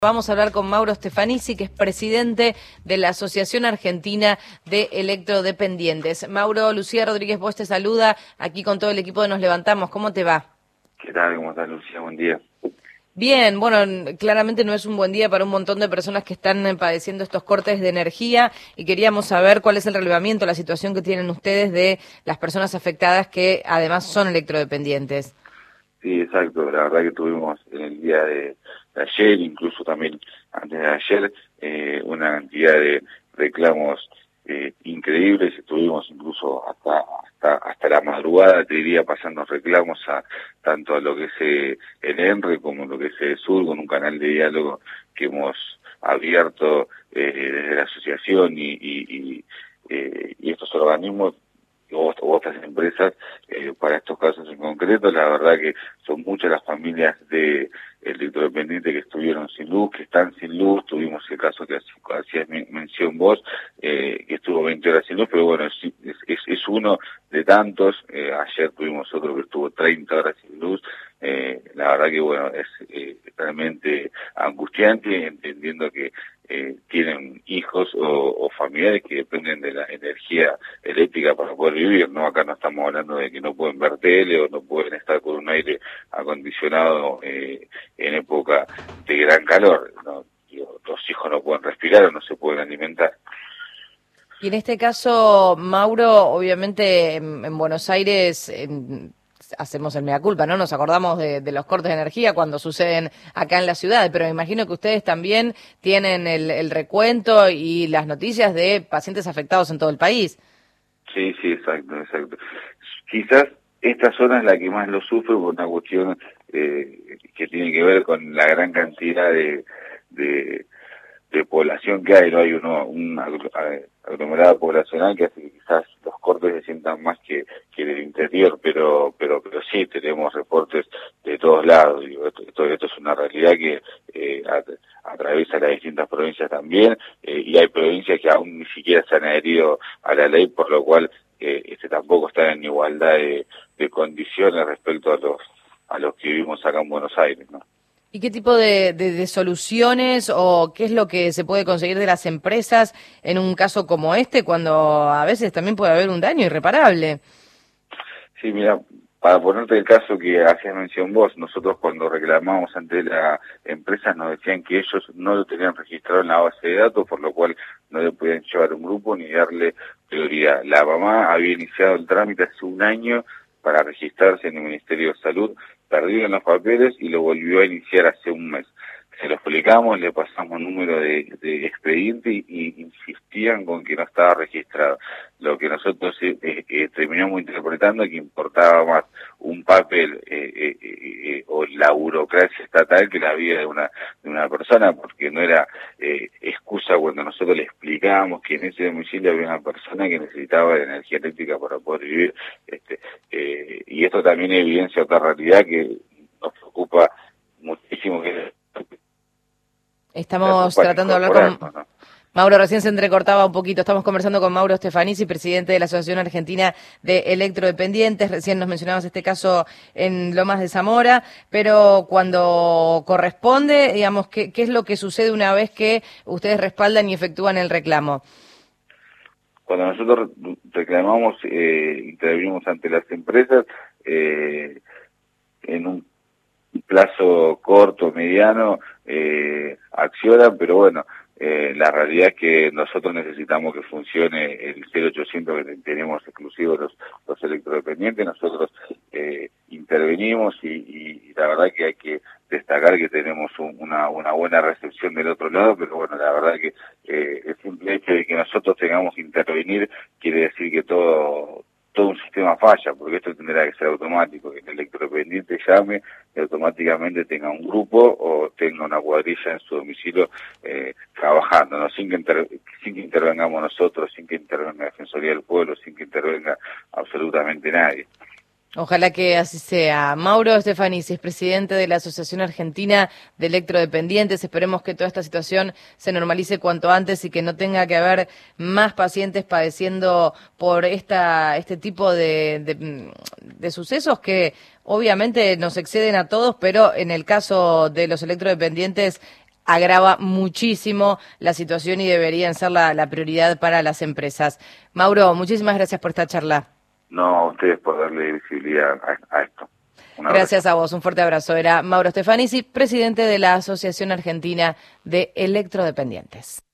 Vamos a hablar con Mauro Stefanisi, que es presidente de la Asociación Argentina de Electrodependientes. Mauro, Lucía Rodríguez Bosch te saluda, aquí con todo el equipo de Nos Levantamos. ¿Cómo te va? ¿Qué tal? ¿Cómo estás, Lucía? Buen día. Bien, bueno, claramente no es un buen día para un montón de personas que están padeciendo estos cortes de energía y queríamos saber cuál es el relevamiento, la situación que tienen ustedes de las personas afectadas que además son electrodependientes. Sí, exacto. La verdad que tuvimos en el día de ayer, incluso también antes de ayer, una cantidad de reclamos increíbles. Estuvimos incluso hasta la madrugada, te diría, pasando reclamos a tanto a lo que es el ENRE como lo que es Sur, con un canal de diálogo que hemos abierto desde la asociación y estos organismos o otras empresas para estos casos en concreto. La verdad que son muchas las familias de electrodependientes que estuvieron sin luz, que están sin luz. Tuvimos el caso que hacías mención vos, que estuvo 20 horas sin luz, pero bueno, es uno de tantos. Ayer tuvimos otro que estuvo 30 horas sin luz. La verdad que bueno, es realmente angustiante, entendiendo que tienen hijos o familiares que dependen de la energía eléctrica para poder vivir, ¿no? Acá no estamos hablando de que no pueden ver tele o no pueden estar con un aire acondicionado en época de gran calor, ¿no? Los hijos no pueden respirar o no se pueden alimentar. Y en este caso, Mauro, obviamente en Buenos Aires hacemos el mea culpa, ¿no? Nos acordamos de los cortes de energía cuando suceden acá en la ciudad, pero me imagino que ustedes también tienen el recuento y las noticias de pacientes afectados en todo el país. Sí, exacto. Quizás esta zona es la que más lo sufre por una cuestión que tiene que ver con la gran cantidad de población que hay, ¿no? Hay un aglomerado poblacional que hace que quizás los cortes se sientan más que en el interior, pero sí tenemos reportes de todos lados. Digo, esto es una realidad que atraviesa las distintas provincias también, y hay provincias que aún ni siquiera se han adherido a la ley, por lo cual tampoco están en igualdad de condiciones respecto a los que vivimos acá en Buenos Aires, ¿no? ¿Y qué tipo de soluciones o qué es lo que se puede conseguir de las empresas en un caso como este, cuando a veces también puede haber un daño irreparable? Sí, mira, para ponerte el caso que hacías mención vos, nosotros cuando reclamamos ante la empresa nos decían que ellos no lo tenían registrado en la base de datos, por lo cual no le podían llevar un grupo ni darle prioridad. La mamá había iniciado el trámite hace un año para registrarse en el Ministerio de Salud, perdió en los papeles y lo volvió a iniciar hace un mes. Se lo explicamos, le pasamos número de expediente y insistían con que no estaba registrado. Lo que nosotros terminamos interpretando que importaba más un papel o la burocracia estatal que la vida de una persona, porque no era excusa cuando nosotros le explicábamos que en ese domicilio había una persona que necesitaba de energía eléctrica para poder vivir. Y esto también evidencia otra realidad que nos preocupa muchísimo, que Estamos tratando de hablar con ¿no? Mauro, recién se entrecortaba un poquito. Estamos conversando con Mauro Stefanisi, presidente de la Asociación Argentina de Electrodependientes. Recién nos mencionabas este caso en Lomas de Zamora, pero cuando corresponde, digamos, ¿qué es lo que sucede una vez que ustedes respaldan y efectúan el reclamo? Cuando nosotros reclamamos, intervenimos ante las empresas en un plazo corto, mediano, accionan, pero bueno, la realidad es que nosotros necesitamos que funcione el 0800 que tenemos exclusivos los electrodependientes. Nosotros intervenimos y la verdad que hay que destacar que tenemos una buena recepción del otro lado, pero bueno, la verdad que el simple hecho de que nosotros tengamos que intervenir quiere decir que todo un sistema falla, porque esto tendrá que ser automático, que el electrodependiente llame y automáticamente tenga un grupo o tenga una cuadrilla en su domicilio trabajando, ¿no? Sin que intervengamos nosotros, sin que intervenga la Defensoría del Pueblo, sin que intervenga absolutamente nadie. Ojalá que así sea. Mauro Stefanisi es presidente de la Asociación Argentina de Electrodependientes. Esperemos que toda esta situación se normalice cuanto antes y que no tenga que haber más pacientes padeciendo por este tipo de sucesos que obviamente nos exceden a todos, pero en el caso de los electrodependientes agrava muchísimo la situación y deberían ser la prioridad para las empresas. Mauro, muchísimas gracias por esta charla. No, a ustedes por darle visibilidad a esto. Gracias a vos, un fuerte abrazo. Era Mauro Stefanisi, presidente de la Asociación Argentina de Electrodependientes.